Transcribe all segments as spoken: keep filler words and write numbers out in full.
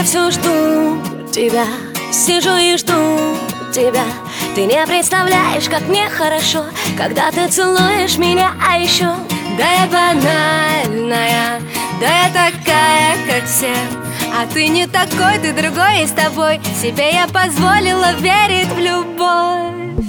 я все жду тебя, сижу и жду тебя. Ты не представляешь, как мне хорошо, когда ты целуешь меня, а еще да я банальная, да я такая, как все. А ты не такой, ты другой, и с тобой себе я позволила верить в любовь.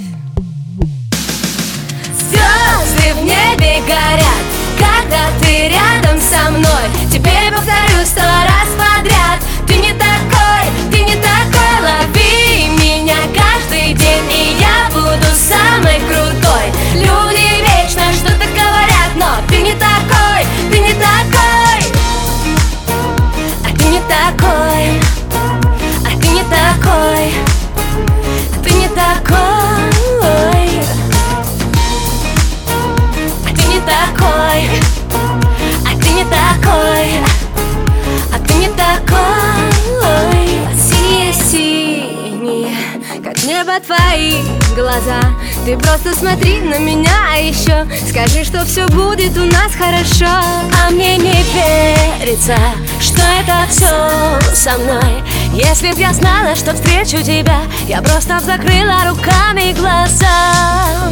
Звезды в небе горят, когда ты рядом со мной. Теперь повторю сто раз подряд: ты не такой, ты не такой. Лови меня каждый день, и я буду самой крутой. Люди вечно что-то говорят, но ты не такой, ты не такой. А ты не такой, а ты не такой, ты не такой. А ты не такой, а ты не такой, а ты не такой. Синие-синие, как небо твои глаза. Ты просто смотри на меня, а еще скажи, что все будет у нас хорошо. А мне не верится, что это все со мной. Если б я знала, что встречу тебя, я просто б закрыла руками глаза.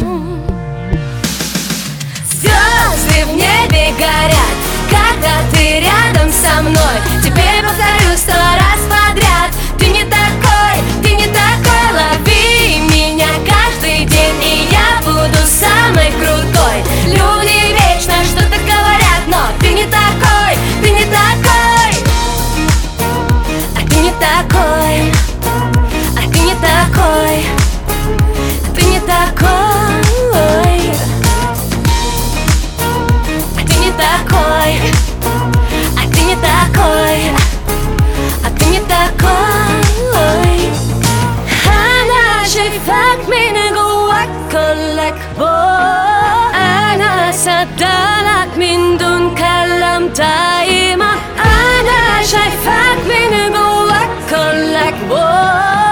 Звезды в небе горят, когда ты рядом со мной. Теперь повторю сто раз подряд: ты не такой, ты не такой. Лови меня каждый день, и я буду самой крутой. Люди вечно что-то говорят, но ты не такой, ты не такой. А ты не такой, а ты не такой, ты не такой. Такой, а ты не такой, а ты не такой. Ana şefak beni guwakkolak bo. Ana sadalat min dun kalam daima. Ana şefak beni guwakkolak bo.